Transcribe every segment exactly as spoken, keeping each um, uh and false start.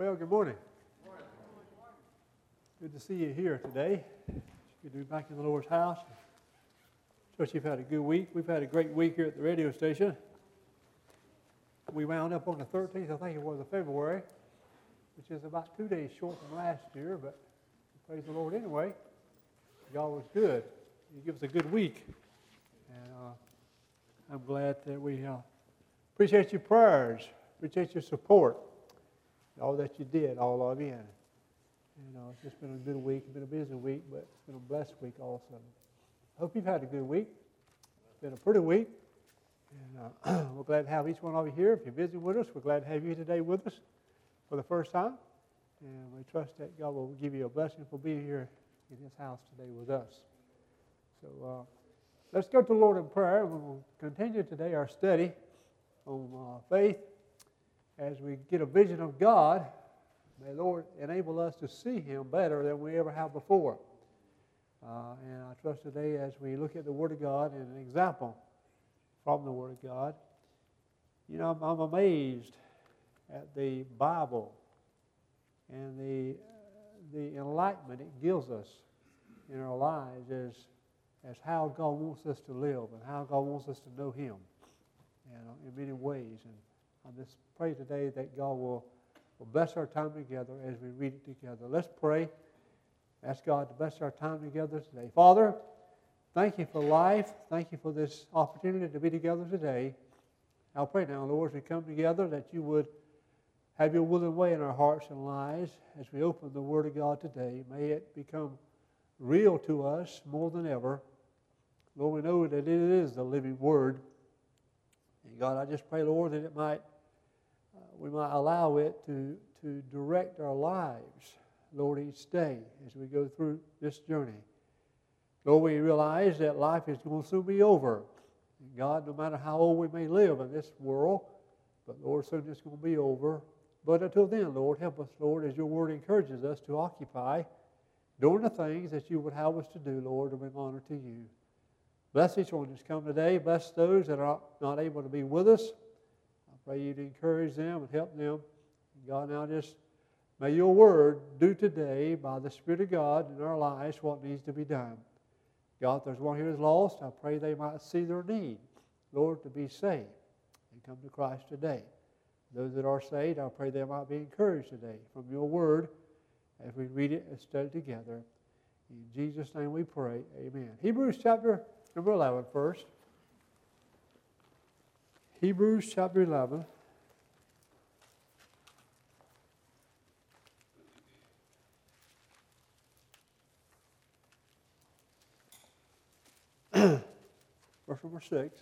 Well, good morning. Good to see you here today. Good to be back in the Lord's house. Trust you've had a good week. We've had a great week here at the radio station. We wound up on the thirteenth, I think it was, of February, which is about two days short from last year, but praise the Lord anyway. God was good. He gives us a good week. And uh, I'm glad that we uh, appreciate your prayers, appreciate your support, all that you did, all of you. And, you know, it's just been a good week. It's been a busy week, but it's been a blessed week also. I hope you've had a good week. It's been a pretty week. And uh, we're glad to have each one of you here. If you're visiting with us, we're glad to have you today with us for the first time. And we trust that God will give you a blessing for being here in His house today with us. So uh, let's go to the Lord in prayer. We will continue today our study on uh, faith as we get a vision of God. May the Lord enable us to see Him better than we ever have before. Uh, and I trust today as we look at the Word of God and an example from the Word of God, you know, I'm, I'm amazed at the Bible and the the enlightenment it gives us in our lives as, as how God wants us to live and how God wants us to know Him, you know, in many ways. And I just pray today that God will, will bless our time together as we read it together. Let's pray. Ask God to bless our time together today. Father, thank you for life. Thank you for this opportunity to be together today. I'll pray now, Lord, as we come together that you would have your will and way in our hearts and lives as we open the Word of God today. May it become real to us more than ever. Lord, we know that it is the living Word. And God, I just pray, Lord, that it might, uh, we might allow it to, to direct our lives, Lord, each day as we go through this journey. Lord, we realize that life is going to soon be over. And God, no matter how old we may live in this world, but Lord, soon it's going to be over. But until then, Lord, help us, Lord, as your word encourages us to occupy doing the things that you would have us to do, Lord, to bring honor to you. Bless each one that's come today. Bless those that are not able to be with us. I pray you to encourage them and help them. God, now just may your word do today by the Spirit of God in our lives what needs to be done. God, if there's one here that's lost, I pray they might see their need, Lord, to be saved and come to Christ today. Those that are saved, I pray they might be encouraged today from your word as we read it and study together. In Jesus' name we pray, amen. Hebrews chapter number eleven first. Hebrews chapter eleven. Verse number six.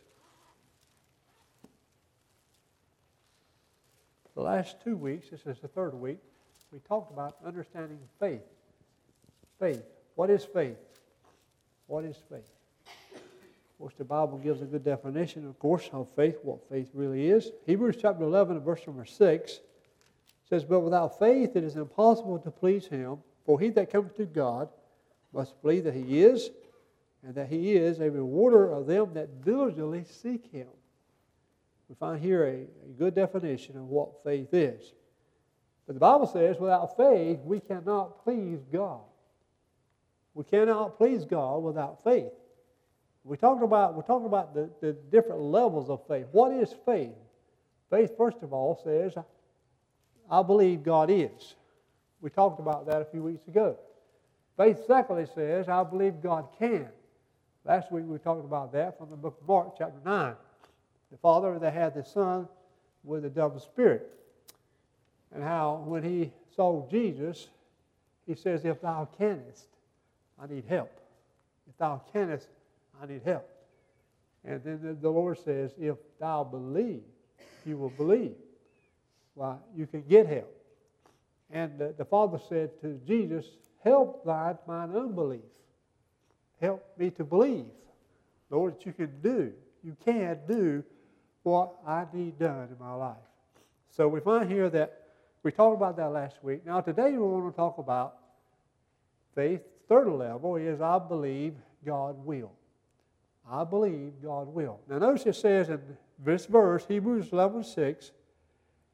The last two weeks, this is the third week, we talked about understanding faith. Faith. What is faith? What is faith? Of course, the Bible gives a good definition, of course, of faith, what faith really is. Hebrews chapter eleven, verse number six says, "But without faith it is impossible to please Him, for he that cometh to God must believe that He is, and that He is a rewarder of them that diligently seek Him." We find here a, a good definition of what faith is. But the Bible says without faith we cannot please God. We cannot please God without faith. We talked about, we talked about the, the different levels of faith. What is faith? Faith, first of all, says, I believe God is. We talked about that a few weeks ago. Faith, secondly, says, I believe God can. Last week we talked about that from the book of Mark, chapter nine. The Father that had the Son with a double spirit. And how when He saw Jesus, He says, if thou canst, I need help. If thou canst, I need help. And then the Lord says, if thou believe, you will believe. Well, you can get help. And the, the Father said to Jesus, help thine mine unbelief. Help me to believe, Lord, that you can do. You can do what I need done in my life. So we find here that we talked about that last week. Now today we want to talk about faith. Third level is I believe God will. I believe God will. Now notice it says in this verse, Hebrews eleven six,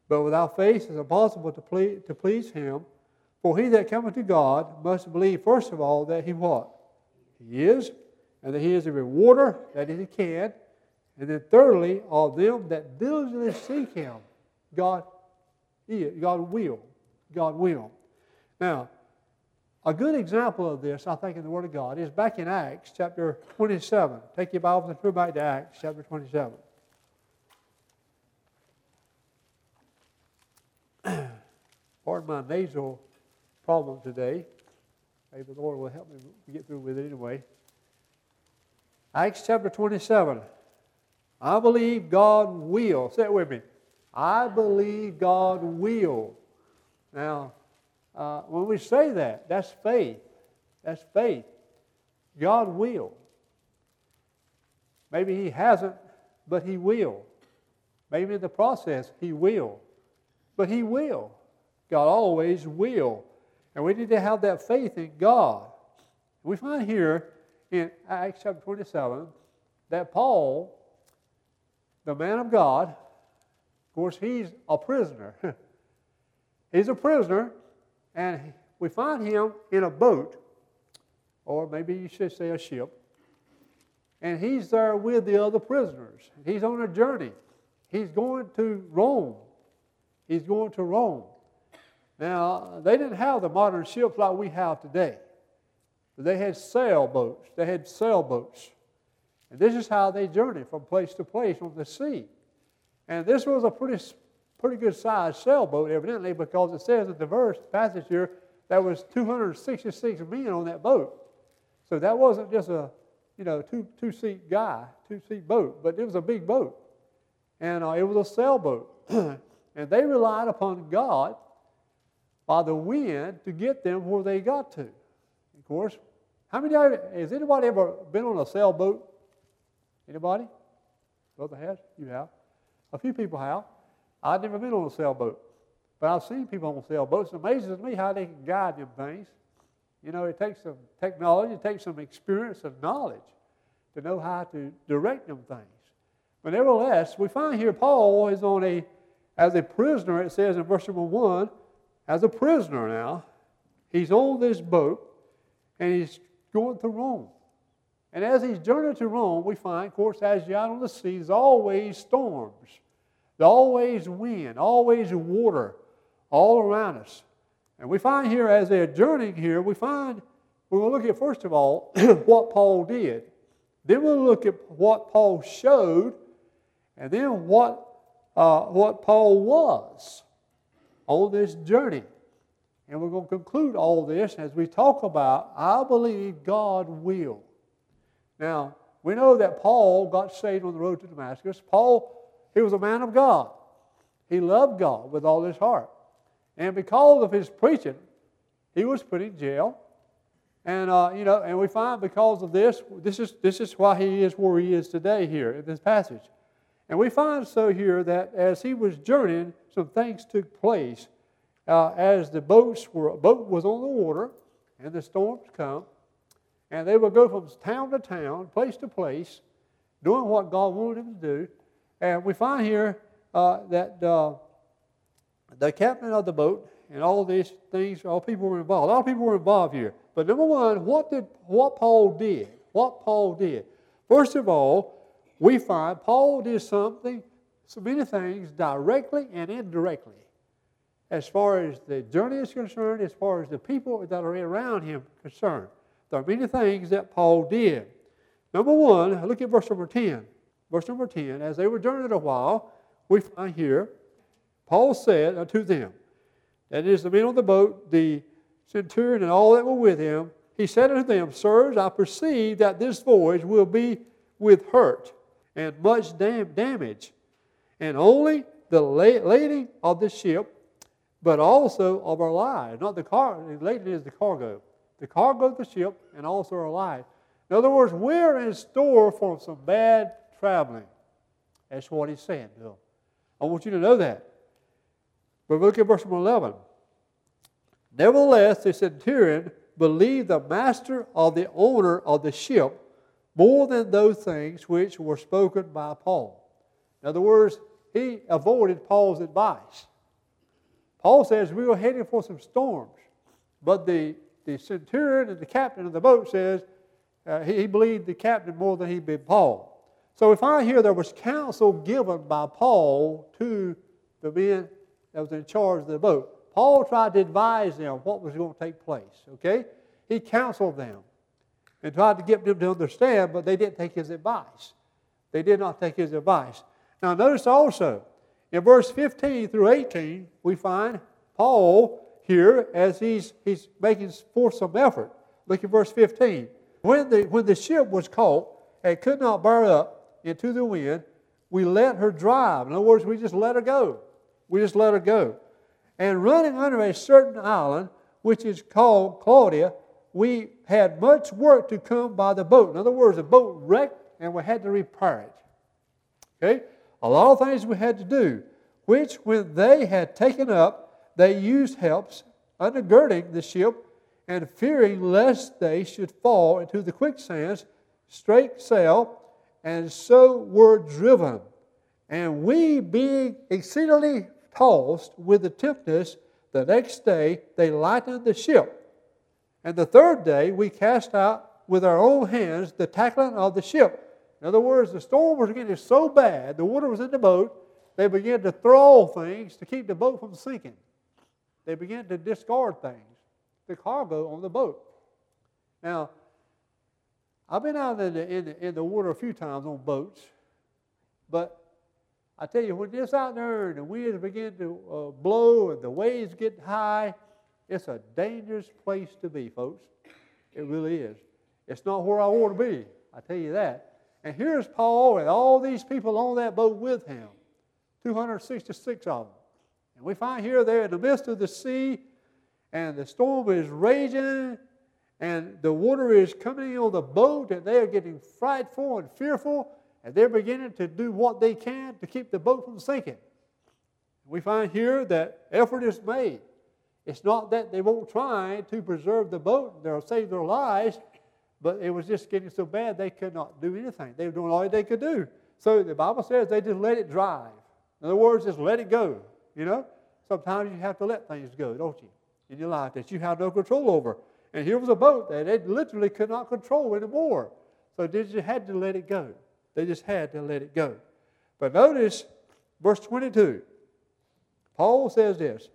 But without faith it is impossible to please, to please him. For he that cometh to God must believe, first of all, that he what? He is, and that he is a rewarder, that he can. And then thirdly, all them that diligently seek him, God is, God will. God will. Now, a good example of this, I think, in the Word of God is back in Acts chapter twenty-seven. Take your Bibles and turn back to Acts chapter twenty-seven. Pardon my nasal problem today. Maybe the Lord will help me get through with it anyway. Acts chapter twenty-seven. I believe God will. Say it with me. I believe God will. Now, uh, when we say that, that's faith. That's faith. God will. Maybe He hasn't, but He will. Maybe in the process, He will. But He will. God always will. And we need to have that faith in God. We find here in Acts chapter twenty-seven that Paul, the man of God, of course, he's a prisoner. He's a prisoner, and we find him in a boat, or maybe you should say a ship, and he's there with the other prisoners. He's on a journey. He's going to Rome. He's going to Rome. Now, they didn't have the modern ships like we have today. They had sailboats. They had sailboats. And this is how they journeyed from place to place on the sea. And this was a pretty, pretty good sized sailboat, evidently, because it says in the verse passage here there was two hundred sixty-six men on that boat. So that wasn't just a, you know, two two seat guy, two seat boat, but it was a big boat, and uh, it was a sailboat, and they relied upon God by the wind to get them where they got to. Of course, how many of you, has anybody ever been on a sailboat? Anybody? Brother has? You have? A few people have. I've never been on a sailboat, but I've seen people on sailboats. It amazes me how they can guide them things. You know, it takes some technology, it takes some experience and knowledge to know how to direct them things. But nevertheless, we find here Paul is on a, as a prisoner, it says in verse number one, as a prisoner now, he's on this boat, and he's going to Rome. And as he's journeying to Rome, we find, of course, as you're out on the sea, there's always storms. There's always wind, always water all around us. And we find here, as they're journeying here, we find, we're going to look at, first of all, what Paul did. Then we'll look at what Paul showed, and then what, uh, what Paul was on this journey. And we're going to conclude all this as we talk about, I believe God will. Now, we know that Paul got saved on the road to Damascus. Paul, he was a man of God. He loved God with all his heart. And because of his preaching, he was put in jail. And, uh, you know, and we find because of this, this is, this is why he is where he is today here in this passage. And we find so here that as he was journeying, some things took place. Uh, as the boats were, boat was on the water, and the storms come, and they would go from town to town, place to place, doing what God wanted them to do. And we find here uh, that uh, the captain of the boat and all these things, all people were involved. A lot of people were involved here. But number one, what did what Paul did? What Paul did? First of all, we find Paul did something, so many things, directly and indirectly. As far as the journey is concerned, as far as the people that are around him concerned. There are many things that Paul did. Number one, look at verse number ten. Verse number ten, as they were journeying a while, we find here, Paul said unto them, that is the men on the boat, the centurion and all that were with him, he said unto them, Sirs, I perceive that this voyage will be with hurt and much dam- damage, and only the la- lading of the ship, but also of our lives. Not the car, the lading is the cargo. The cargo of the ship and also our lives. In other words, we're in store for some bad traveling. That's what he's saying, Bill. I want you to know that. But look at verse number eleven. Nevertheless, the centurion believed the master of the owner of the ship more than those things which were spoken by Paul. In other words, he avoided Paul's advice. Paul says we were heading for some storms. But the, the centurion and the captain of the boat says uh, he, he believed the captain more than he did Paul. So we find here there was counsel given by Paul to the men that was in charge of the boat. Paul tried to advise them what was going to take place, okay? He counseled them and tried to get them to understand, but they didn't take his advice. They did not take his advice. Now notice also, in verse fifteen through eighteen, we find Paul here as he's, he's making forth some effort. Look at verse fifteen. When the, when the ship was caught and could not bear up into the wind, we let her drive. In other words, we just let her go. We just let her go. And running under a certain island, which is called Claudia, we had much work to come by the boat. In other words, the boat wrecked and we had to repair it. Okay? A lot of things we had to do, which when they had taken up, they used helps undergirding the ship and fearing lest they should fall into the quicksands, straight sail, and so were driven. And we, being exceedingly tossed with the tempest, the next day they lightened the ship. And the third day we cast out with our own hands the tackling of the ship. In other words, the storm was getting so bad, the water was in the boat, they began to throw things to keep the boat from sinking. They began to discard things, the cargo on the boat. Now, I've been out in the, in the, in the water a few times on boats, but I tell you, when it's out there and the winds begin to uh, blow and the waves get high, it's a dangerous place to be, folks. It really is. It's not where I want to be, I tell you that. And here's Paul and all these people on that boat with him, two hundred sixty-six of them. And we find here they're in the midst of the sea, and the storm is raging, and the water is coming in on the boat, and they are getting frightful and fearful, and they're beginning to do what they can to keep the boat from sinking. We find here that effort is made. It's not that they won't try to preserve the boat, they'll save their lives, but it was just getting so bad they could not do anything. They were doing all they could do. So the Bible says they just let it drive. In other words, just let it go. You know, sometimes you have to let things go, don't you, in your life that you have no control over. And here was a boat that they literally could not control anymore. So they just had to let it go. They just had to let it go. But notice verse twenty-two. Paul says this,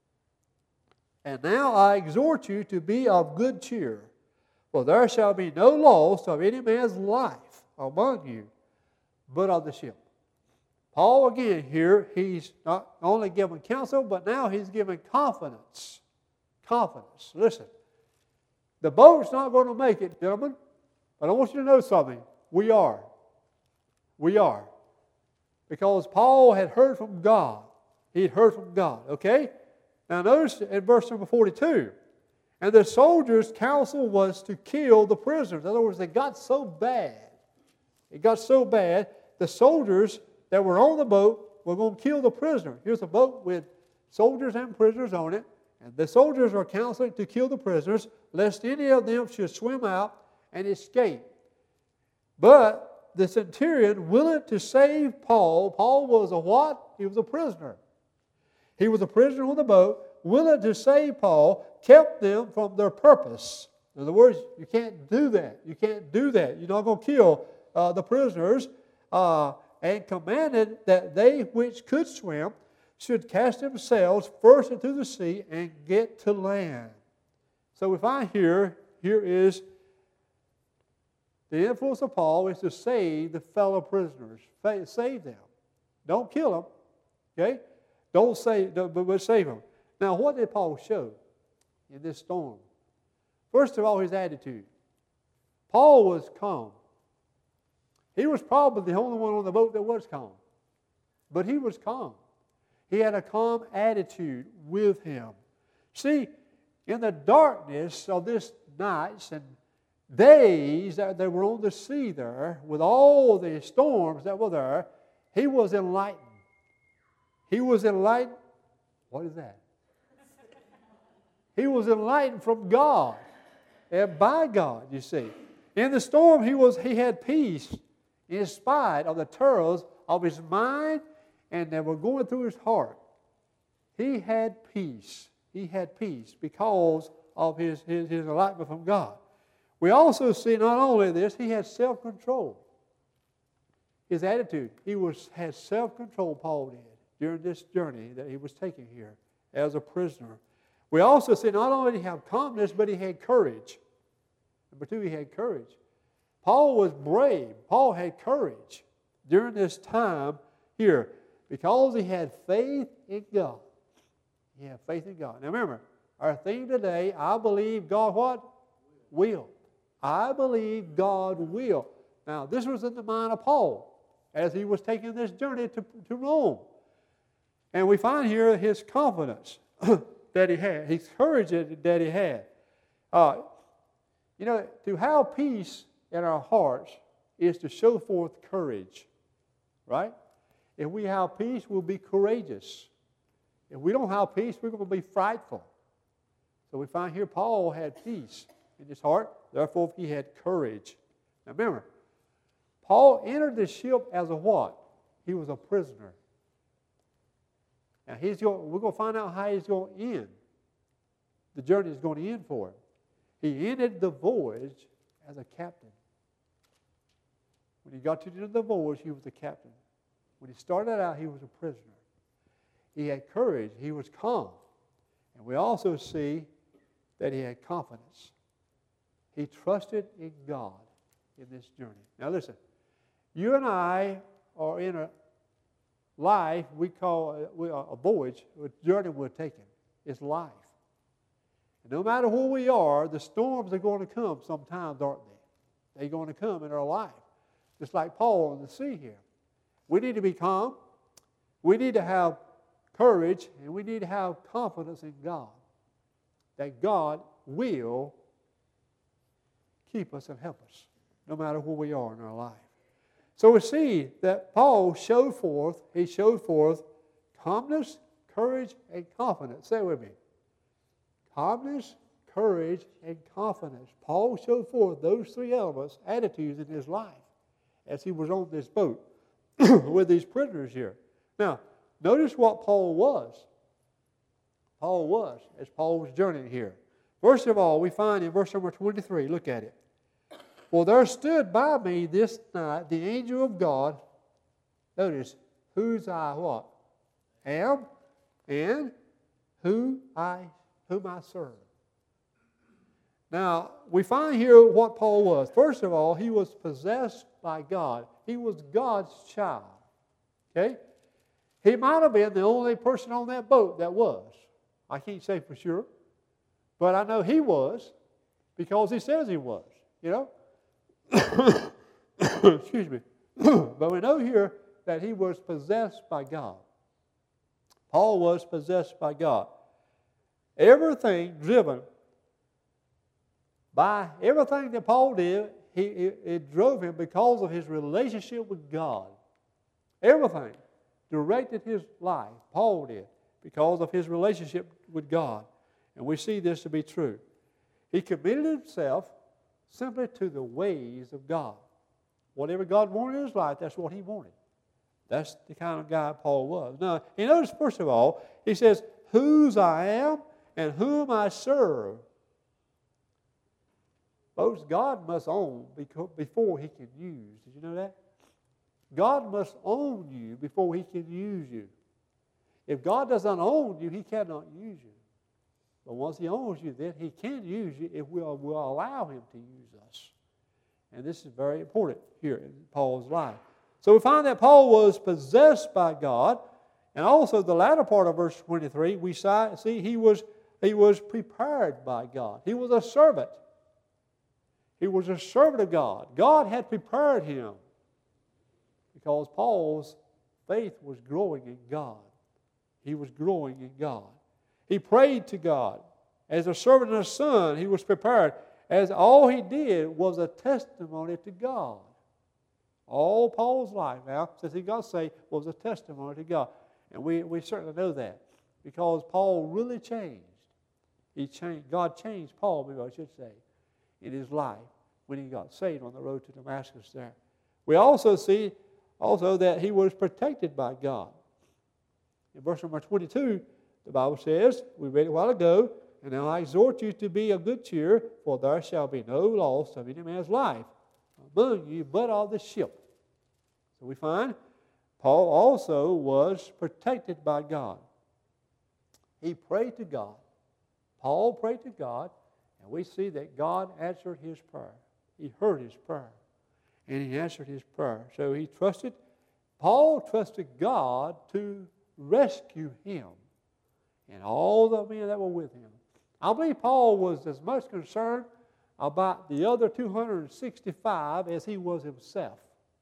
"And now I exhort you to be of good cheer, for there shall be no loss of any man's life among you, but of the ship." Paul, again, here, he's not only giving counsel, but now he's giving confidence. Confidence. Listen, the boat's not going to make it, gentlemen, but I want you to know something. We are. We are. Because Paul had heard from God. He had heard from God, okay? Now notice in verse number forty-two, "And the soldiers' counsel was to kill the prisoners." In other words, they got so bad. It got so bad, the soldiers that were on the boat were going to kill the prisoner. Here's a boat with soldiers and prisoners on it, and the soldiers are counseling to kill the prisoners, lest any of them should swim out and escape. But the centurion, willing to save Paul, Paul was a what? He was a prisoner. He was a prisoner on the boat, willing to save Paul, kept them from their purpose. In other words, you can't do that. You can't do that. You're not going to kill uh, the prisoners. Uh, and commanded that they which could swim should cast themselves first into the sea and get to land. So we find here, here is the influence of Paul is to save the fellow prisoners. Save them. Don't kill them. Okay? Don't save, but save them. Now, what did Paul show in this storm? First of all, his attitude. Paul was calm. He was probably the only one on the boat that was calm. But he was calm. He had a calm attitude with him. See, in the darkness of this nights and days that they were on the sea there, with all the storms that were there, he was enlightened. He was enlightened. What is that? He was enlightened from God and by God, you see. In the storm, he was he had peace in spite of the terrors of his mind and that were going through his heart. he had peace. He had peace because of his, his, his enlightenment from God. We also see not only this, he had self-control. His attitude, he was had self-control, Paul did, during this journey that he was taking here as a prisoner. We also see not only did he have calmness, but he had courage. Number two, he had courage. Paul was brave. Paul had courage during this time here because he had faith in God. He had faith in God. Now remember, our theme today, I believe God what? Will. I believe God will. Now, this was in the mind of Paul as he was taking this journey to, to Rome. And we find here his confidence that he had, his courage that he had. Uh, you know, to have peace in our hearts is to show forth courage, right? If we have peace, we'll be courageous. If we don't have peace, we're going to be frightful. So we find here Paul had peace in his heart, therefore he had courage. Now remember, Paul entered the ship as a what? He was a prisoner. Now he's going, we're going to find out how he's going to end. The journey is going to end for him. He ended the voyage as a captain. When he got to the end of the voyage, he was a captain. When he started out, he was a prisoner. He had courage. He was calm. And we also see that he had confidence. He trusted in God in this journey. Now listen, you and I are in a life we call a, a voyage, a journey we're taking. It's life. And no matter where we are, the storms are going to come sometimes, aren't they? They're going to come in our life. Just like Paul on the sea here. We need to be calm. We need to have courage, and we need to have confidence in God. That God will keep us and help us, no matter where we are in our life. So we see that Paul showed forth, he showed forth calmness, courage, and confidence. Say it with me. Calmness, courage, and confidence. Paul showed forth those three elements, attitudes in his life as he was on this boat with these prisoners here. Now, notice what Paul was. Paul was, as Paul was journeying here. First of all, we find in verse number twenty-three, look at it. For there stood by me this night the angel of God, notice, whose I what? Am, and who I, whom I serve. Now, we find here what Paul was. First of all, he was possessed by God. He was God's child. Okay? He might have been the only person on that boat that was. I can't say for sure. But I know he was because he says he was. You know? Excuse me. But we know here that he was possessed by God. Paul was possessed by God. Everything driven by everything that Paul did, he, it, it drove him because of his relationship with God. Everything directed his life, Paul did, because of his relationship with God. And we see this to be true. He committed himself simply to the ways of God. Whatever God wanted in his life, that's what he wanted. That's the kind of guy Paul was. Now, you notice, first of all, he says, whose I am and whom I serve. Folks, God must own before he can use. Did you know that? God must own you before he can use you. If God doesn't own you, he cannot use you. But once he owns you, then he can use you if we'll, we'll allow him to use us. And this is very important here in Paul's life. So we find that Paul was possessed by God. And also the latter part of verse twenty-three, we see he was, he was prepared by God. He was a servant. He was a servant of God. God had prepared him because Paul's faith was growing in God. He was growing in God. He prayed to God. As a servant and a son, he was prepared. As all he did was a testimony to God. All Paul's life now, since he got saved, was a testimony to God. And we, we certainly know that because Paul really changed. He changed. God changed Paul, maybe I should say, in his life when he got saved on the road to Damascus there. We also see also that he was protected by God. In verse number twenty-two, The Bible says, we read it a while ago, and now I exhort you to be of good cheer, for there shall be no loss of any man's life among you but of the ship. So we find Paul also was protected by God. He prayed to God. Paul prayed to God, and we see that God answered his prayer. He heard his prayer, and he answered his prayer. So he trusted, Paul trusted God to rescue him and all the men that were with him. I believe Paul was as much concerned about the other two hundred sixty-five as he was himself.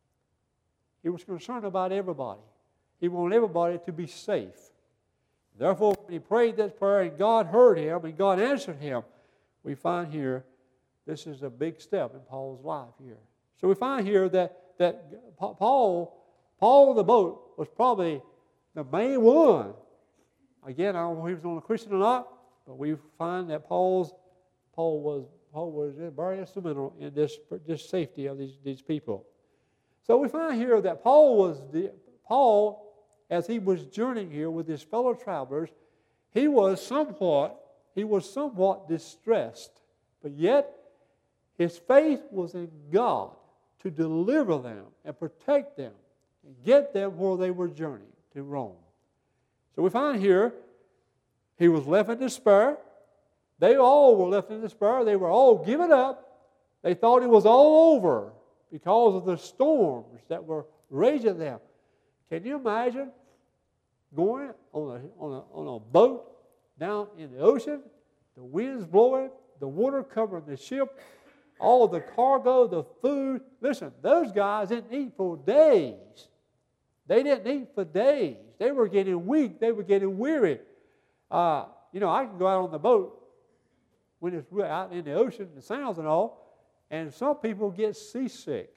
He was concerned about everybody. He wanted everybody to be safe. Therefore, when he prayed this prayer and God heard him and God answered him, we find here this is a big step in Paul's life here. So we find here that, that Paul, Paul on the boat was probably the main one. Again, I don't know if he was on a Christian or not, but we find that Paul's Paul was Paul was very instrumental in this, this safety of these, these people. So we find here that Paul was the, Paul, as he was journeying here with his fellow travelers, he was somewhat he was somewhat distressed, but yet his faith was in God to deliver them and protect them and get them where they were journeying to Rome. So we find here he was left in despair. They all were left in despair. They were all given up. They thought it was all over because of the storms that were raging them. Can you imagine going on a, on a, on a boat down in the ocean, the winds blowing, the water covering the ship, all of the cargo, the food? Listen, those guys didn't eat for days. They didn't eat for days. They were getting weak. They were getting weary. Uh, you know, I can go out on the boat when it's out in the ocean, the sounds and all, and some people get seasick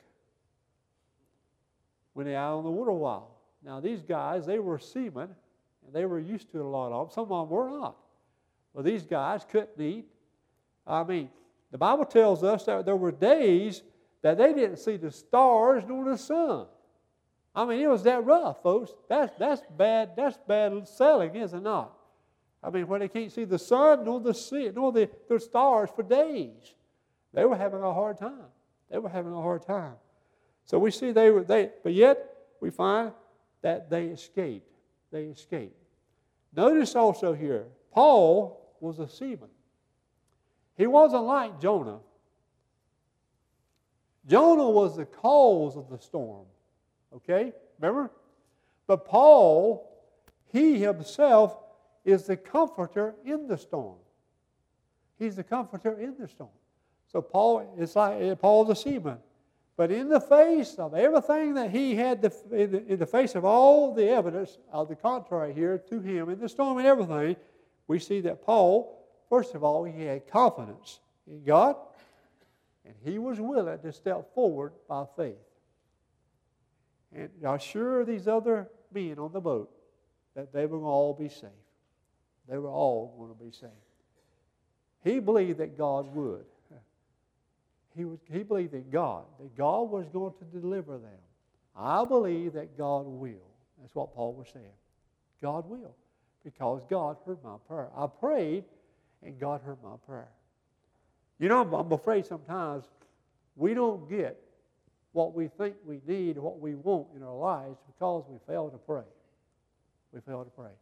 when they're out on the water a while. Now, these guys, they were seamen, and they were used to it a lot of them. Some of them were not. Well, these guys couldn't eat. I mean, the Bible tells us that there were days that they didn't see the stars nor the sun. I mean, it was that rough, folks. That's, that's bad, that's bad sailing, is it not? I mean, when they can't see the sun nor the sea, nor the, the stars for days. They were having a hard time. They were having a hard time. So we see they were, they, but yet we find that they escaped. They escaped. Notice also here, Paul was a seaman. He wasn't like Jonah. Jonah was the cause of the storm. Okay? Remember? But Paul, he himself is the comforter in the storm. He's the comforter in the storm. So Paul is like Paul's a seaman. But in the face of everything that he had, to, in, the, in the face of all the evidence of the contrary here to him, in the storm and everything, we see that Paul, first of all, he had confidence in God, and he was willing to step forward by faith. And I assure these other men on the boat that they will all be safe. They were all going to be saved. He believed that God would. He, was, he believed in God, that God was going to deliver them. I believe that God will. That's what Paul was saying. God will, because God heard my prayer. I prayed, and God heard my prayer. You know, I'm, I'm afraid sometimes we don't get what we think we need, what we want in our lives, because we fail to pray. We fail to pray.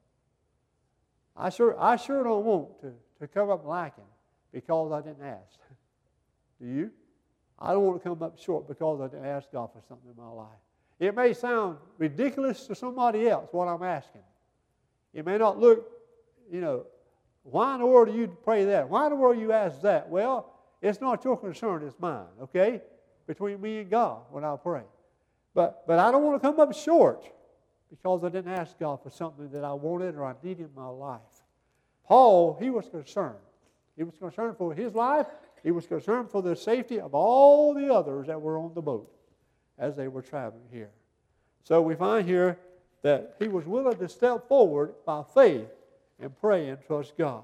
I sure, I sure don't want to, to come up lacking because I didn't ask. Do you? I don't want to come up short because I didn't ask God for something in my life. It may sound ridiculous to somebody else what I'm asking. It may not look, you know, why in the world do you pray that? Why in the world do you ask that? Well, it's not your concern, it's mine, okay? Between me and God when I pray. But, but I don't want to come up short because I didn't ask God for something that I wanted or I needed in my life. Paul, he was concerned. He was concerned for his life. He was concerned for the safety of all the others that were on the boat as they were traveling here. So we find here that he was willing to step forward by faith and pray and trust God.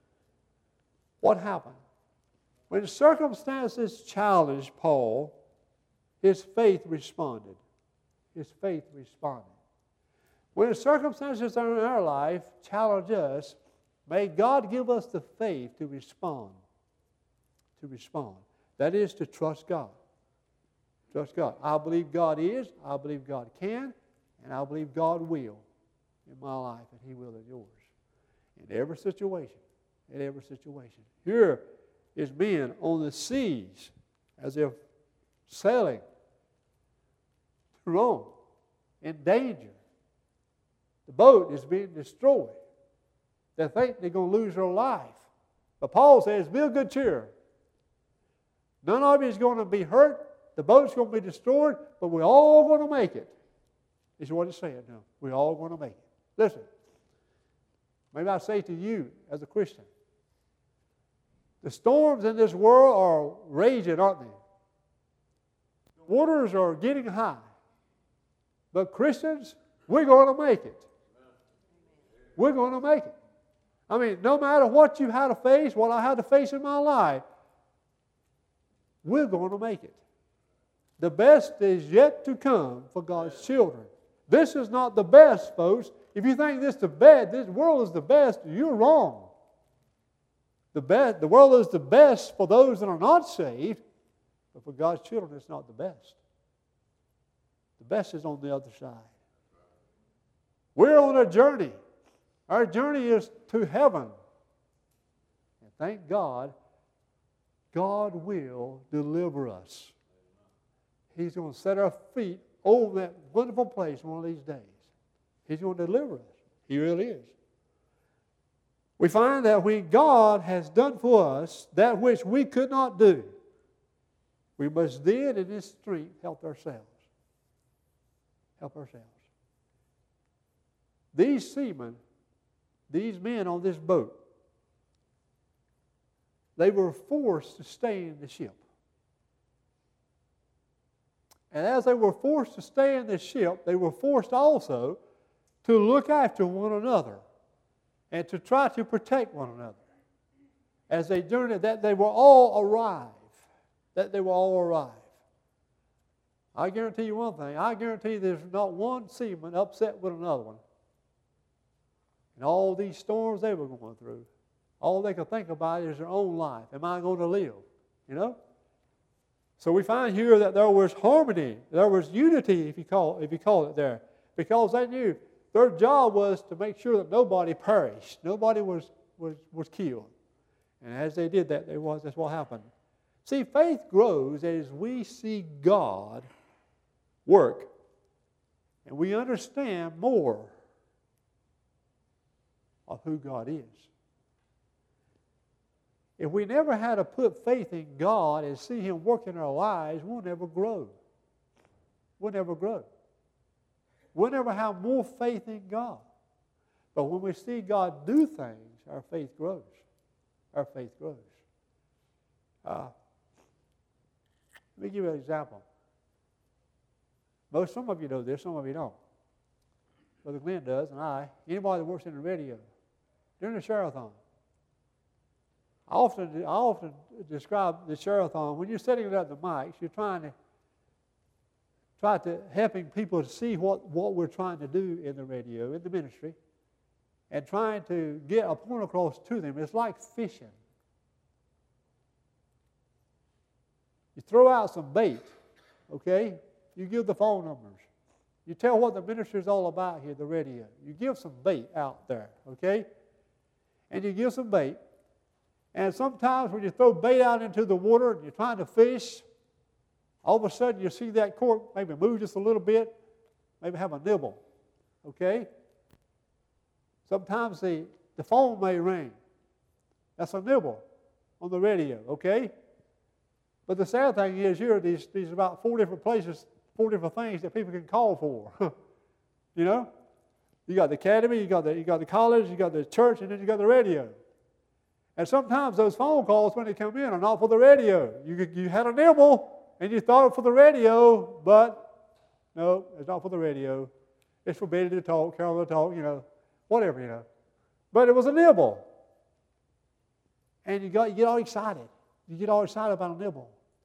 What happened? When circumstances challenged Paul, his faith responded. His faith responded. When the circumstances are in our life challenge us, may God give us the faith to respond. To respond. That is to trust God. Trust God. I believe God is, I believe God can, and I believe God will in my life, and He will in yours. In every situation. In every situation. Here is men on the seas as if sailing to Rome in danger. The boat is being destroyed. They think they're going to lose their life. But Paul says, be of good cheer. None of you is going to be hurt. The boat's going to be destroyed, but we're all going to make it. Is what it's saying now. We're all going to make it. Listen, maybe I say to you as a Christian, the storms in this world are raging, aren't they? The waters are getting high. But Christians, we're going to make it. We're going to make it. I mean, no matter what you had to face, what I had to face in my life, we're going to make it. The best is yet to come for God's children. This is not the best, folks. If you think this is the best, this world is the best, you're wrong. The best, the world is the best for those that are not saved, but for God's children, it's not the best. The best is on the other side. We're on a journey. Our journey is to heaven. And thank God, God will deliver us. He's going to set our feet over that wonderful place one of these days. He's going to deliver us. He really is. We find that when God has done for us that which we could not do, we must then in His strength help ourselves. Help ourselves. These seamen, these men on this boat, they were forced to stay in the ship. And as they were forced to stay in the ship, they were forced also to look after one another and to try to protect one another. As they journeyed, that they will all arrive. That they will all arrive. I guarantee you one thing. I guarantee there's not one seaman upset with another one. And all these storms they were going through, all they could think about is their own life. Am I going to live? You know? So we find here that there was harmony. There was unity, if you call, if you call it there. Because they knew their job was to make sure that nobody perished. Nobody was, was, was killed. And as they did that, there was, that's what happened. See, faith grows as we see God work. And we understand more of who God is. If we never had to put faith in God and see Him work in our lives, we'll never grow. We'll never grow. We'll never have more faith in God. But when we see God do things, our faith grows. Our faith grows. Uh, let me give you an example. Most, some of you know this, some of you don't. Brother Glenn does, and I. Anybody that works in the radio. During the share-a-thon, I often, I often describe the share-a-thon. When you're sitting there at the mics, you're trying to try to helping people to see what, what we're trying to do in the radio, in the ministry, and trying to get a point across to them. It's like fishing. You throw out some bait, okay? You give the phone numbers. You tell what the ministry is all about here, the radio. You give some bait out there, okay? And you give some bait. And sometimes when you throw bait out into the water and you're trying to fish, all of a sudden you see that cork maybe move just a little bit, maybe have a nibble, okay? Sometimes the, the phone may ring. That's a nibble on the radio, okay? But the sad thing is here, these, these about four different places, four different things that people can call for. You know? You got the academy, you got the, you got the college, you got the church, and then you got the radio. And sometimes those phone calls, when they come in, are not for the radio. You, you had a nibble, and you thought it for the radio, but no, it's not for the radio. It's for Betty to talk, Carol to talk, you know, whatever, you know. But it was a nibble. And you, got, you get all excited. You get all excited about a nibble.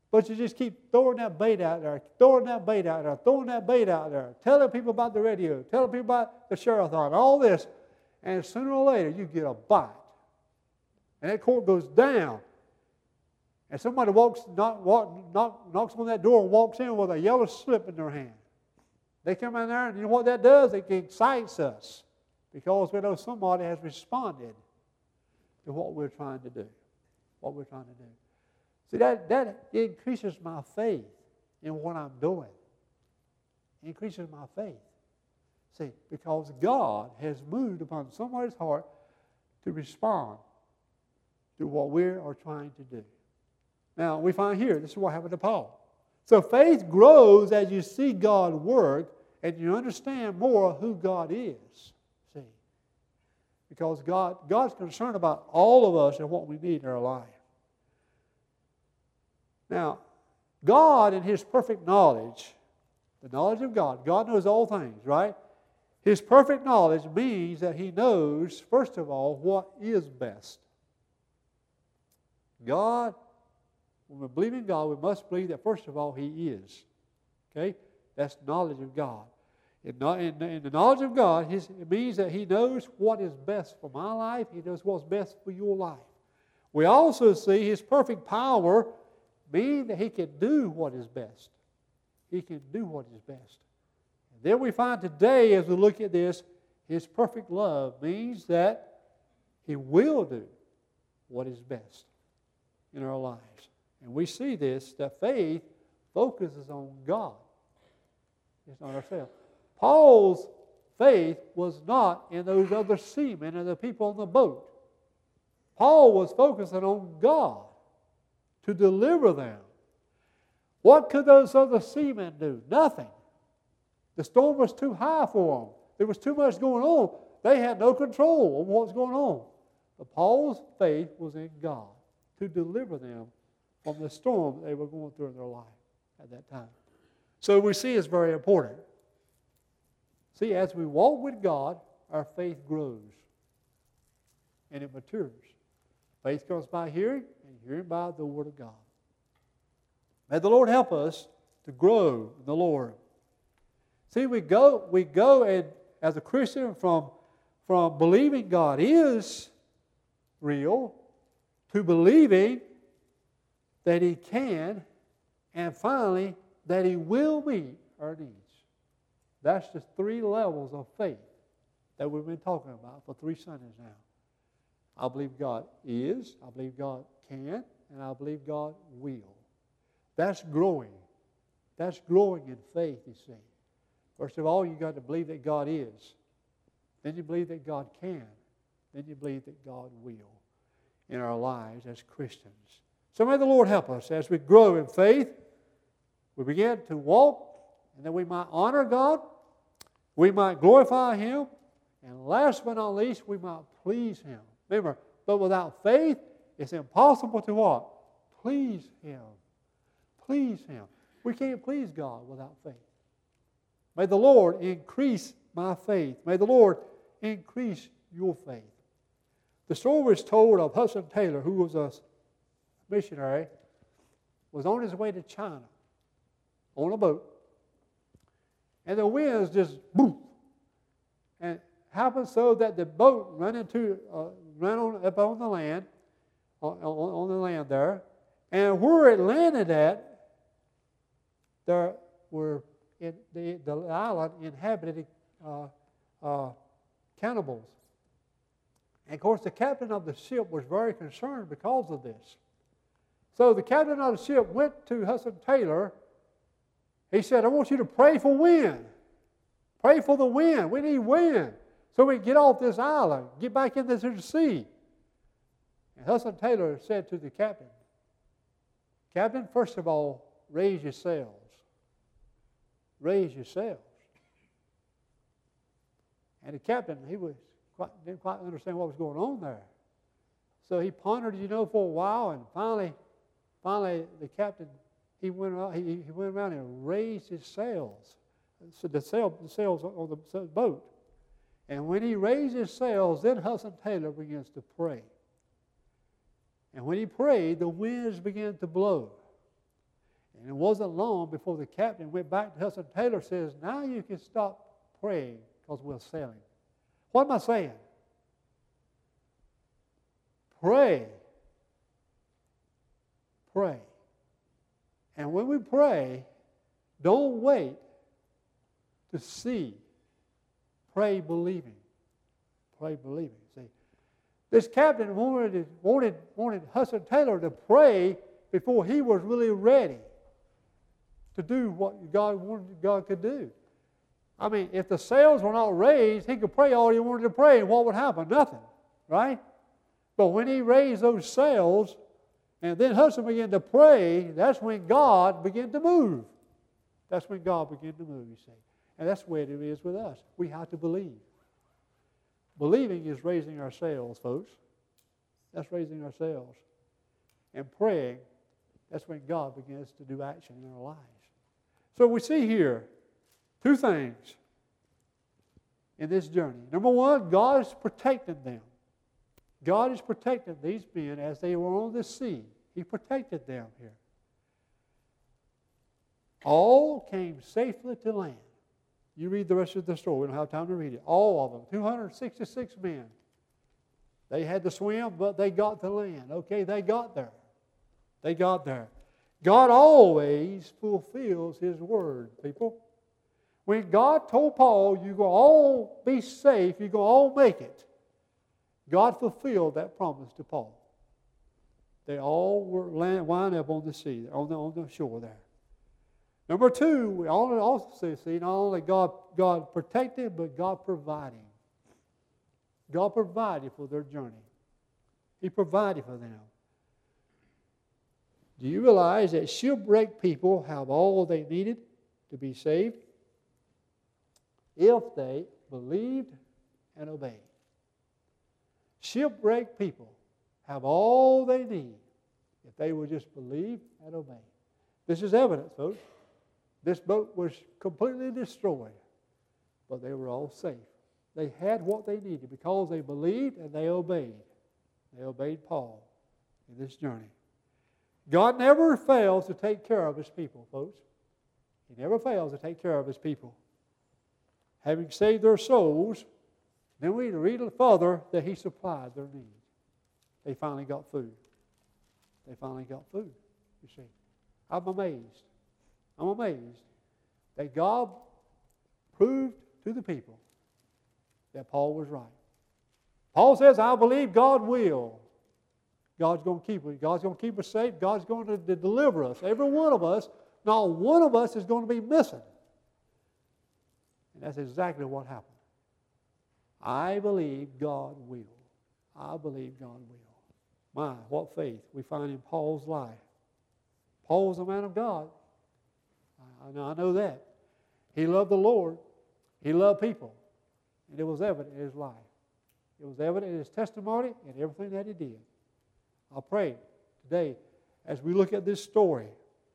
But you just keep throwing that bait out there, throwing that bait out there, throwing that bait out there, telling people about the radio, telling people about the share-a-thon, all this, and sooner or later you get a bite. And that cork goes down. And somebody walks, knock, walk, knock, knocks on that door and walks in with a yellow slip in their hand. They come in there, and you know what that does? It excites us because we know somebody has responded to what we're trying to do. What we're trying to do. See, that, that increases my faith in what I'm doing. It increases my faith. See, because God has moved upon somebody's heart to respond to what we are trying to do. Now, we find here, this is what happened to Paul. So faith grows as you see God work and you understand more who God is. See? Because God, God's concerned about all of us and what we need in our life. Now, God in His perfect knowledge, the knowledge of God, God knows all things, right? His perfect knowledge means that He knows, first of all, what is best. God, when we believe in God, we must believe that, first of all, He is. Okay? That's knowledge of God. In, in, in the knowledge of God, his, it means that He knows what is best for my life. He knows what's best for your life. We also see His perfect power mean that He can do what is best. He can do what is best. And then we find today, as we look at this, His perfect love means that He will do what is best in our lives. And we see this, that faith focuses on God. It's not ourselves. Paul's faith was not in those other seamen and the people on the boat. Paul was focusing on God to deliver them. What could those other seamen do? Nothing. The storm was too high for them. There was too much going on. They had no control of what was going on. But Paul's faith was in God to deliver them from the storm they were going through in their life at that time. So we see it's very important. See, as we walk with God, our faith grows and it matures. Faith comes by hearing, and hearing by the Word of God. May the Lord help us to grow in the Lord. See, we go, we go and as a Christian from, from believing God is real to believing that He can, and finally that He will meet our needs. That's just three levels of faith that we've been talking about for three Sundays now. I believe God is, I believe God can, and I believe God will. That's growing. That's growing in faith, you see. First of all, you've got to believe that God is. Then you believe that God can. Then you believe that God will in our lives as Christians. So may the Lord help us as we grow in faith. We begin to walk, and that we might honor God, we might glorify Him, and last but not least, we might please Him. Remember, but without faith, it's impossible to what? Please Him. Please Him. We can't please God without faith. May the Lord increase my faith. May the Lord increase your faith. The story was told of Hudson Taylor, who was a missionary, was on his way to China on a boat. And the winds just boom. And it happened so that the boat ran into, uh, ran on, up on the land, on, on, on the land there. And where it landed at, there were in the, the island inhabited uh, uh, cannibals. And of course, the captain of the ship was very concerned because of this. So the captain of the ship went to Hudson Taylor. He said, I want you to pray for wind. Pray for the wind. We need wind so we can get off this island, get back into the sea. And Hudson Taylor said to the captain, Captain, first of all, raise your sails. Raise your sails. And the captain, he was quite, didn't quite understand what was going on there. So he pondered, you know, for a while, and finally, finally, the captain, he went around, he, he went around and raised his sails. So the, sail, the sails on the boat. And when he raised his sails, then Hudson Taylor begins to pray. And when he prayed, the winds began to blow. And it wasn't long before the captain went back to Hudson Taylor and says, now you can stop praying because we're sailing. What am I saying? Pray. Pray. And when we pray, don't wait to see. Pray believing. Pray believing. See, this captain wanted, wanted, wanted Hudson Taylor to pray before he was really ready to do what God wanted God could do. I mean, if the sails were not raised, he could pray all he wanted to pray, and what would happen? Nothing, right? But when he raised those sails, and then Hudson began to pray, that's when God began to move. That's when God began to move, you see. And that's the way it is with us. We have to believe. Believing is raising our sails, folks. That's raising our sails. And praying, that's when God begins to do action in our lives. So we see here two things in this journey. Number one, God is protecting them. God is protecting these men as they were on the sea. He protected them here. All came safely to land. You read the rest of the story. We don't have time to read it. All of them, two hundred sixty-six men. They had to swim, but they got to land. Okay, they got there. They got there. God always fulfills His word, people. When God told Paul, you're going to all be safe, you're going to all make it, God fulfilled that promise to Paul. They all were land, wind up on the sea, on the, on the shore there. Number two, we also see not only God, God protected, but God providing. God provided for their journey. He provided for them. Do you realize that shipwrecked people have all they needed to be saved if they believed and obeyed? Shipwrecked people have all they need if they would just believe and obey. This is evidence, folks. This boat was completely destroyed, but they were all safe. They had what they needed because they believed and they obeyed. They obeyed Paul in this journey. God never fails to take care of His people, folks. He never fails to take care of His people. Having saved their souls, then we read further that He supplied their needs. They finally got food. They finally got food, you see. I'm amazed. I'm amazed that God proved to the people that Paul was right. Paul says, I believe God will. God's going to keep us. God's going to keep us safe. God's going to deliver us. Every one of us, not one of us is going to be missing. And that's exactly what happened. I believe God will. I believe God will. My, what faith we find in Paul's life. Paul was a man of God. I know, I know that. He loved the Lord. He loved people. And it was evident in his life. It was evident in his testimony and everything that he did. I pray today as we look at this story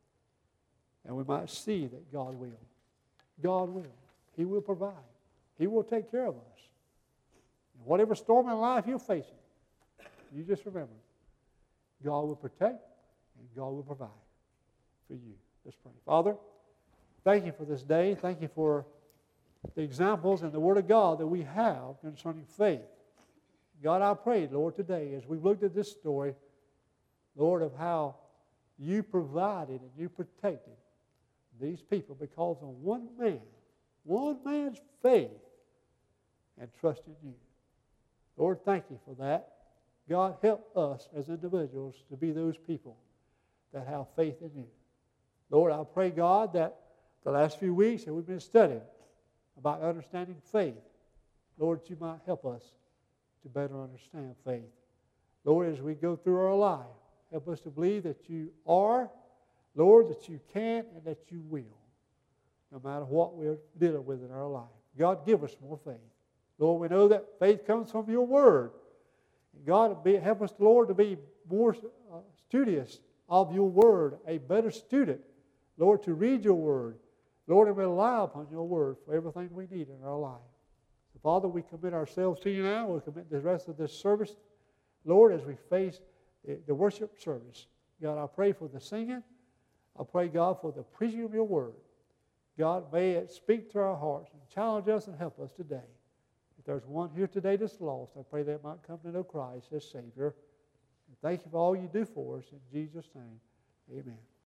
and we might see that God will. God will. He will provide. He will take care of us. And whatever storm in life you're facing, you just remember, God will protect and God will provide for you. Let's pray. Father, thank you for this day. Thank you for the examples and the Word of God that we have concerning faith. God, I pray, Lord, today as we've looked at this story, Lord, of how you provided and you protected these people because of one man, one man's faith and trust in you. Lord, thank you for that. God, help us as individuals to be those people that have faith in you. Lord, I pray, God, that the last few weeks that we've been studying about understanding faith, Lord, you might help us to better understand faith. Lord, as we go through our life, help us to believe that you are, Lord, that you can and that you will, no matter what we're dealing with in our life. God, give us more faith. Lord, we know that faith comes from your word. God, help us, Lord, to be more uh, studious of your word, a better student, Lord, to read your word, Lord, and rely upon your word for everything we need in our life. So, Father, we commit ourselves to you now. We commit the rest of this service, Lord, as we face the, the worship service. God, I pray for the singing. I pray, God, for the preaching of your word. God, may it speak to our hearts and challenge us and help us today. If there's one here today that's lost, I pray they might come to know Christ as Savior. And thank you for all you do for us. In Jesus' name, amen.